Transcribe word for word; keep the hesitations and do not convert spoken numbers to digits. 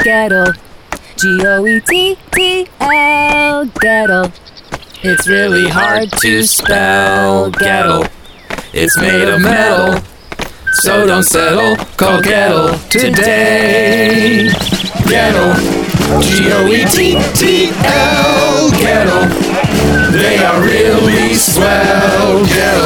Gettle. G O E T T L. Gettle. It's really hard to spell Gettle. It's made of metal, so don't settle. Call Gettle today. Gettle. G O E T T L. Gettle. They are really swell. Gettle.